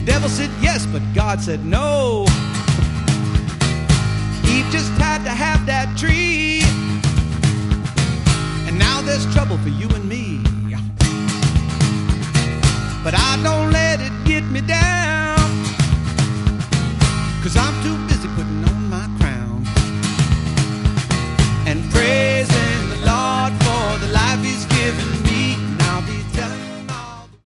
The devil said yes, but God said no. Eve just had to have that tree, and now there's trouble for you and me. But I don't let it get me down, 'cause I'm too busy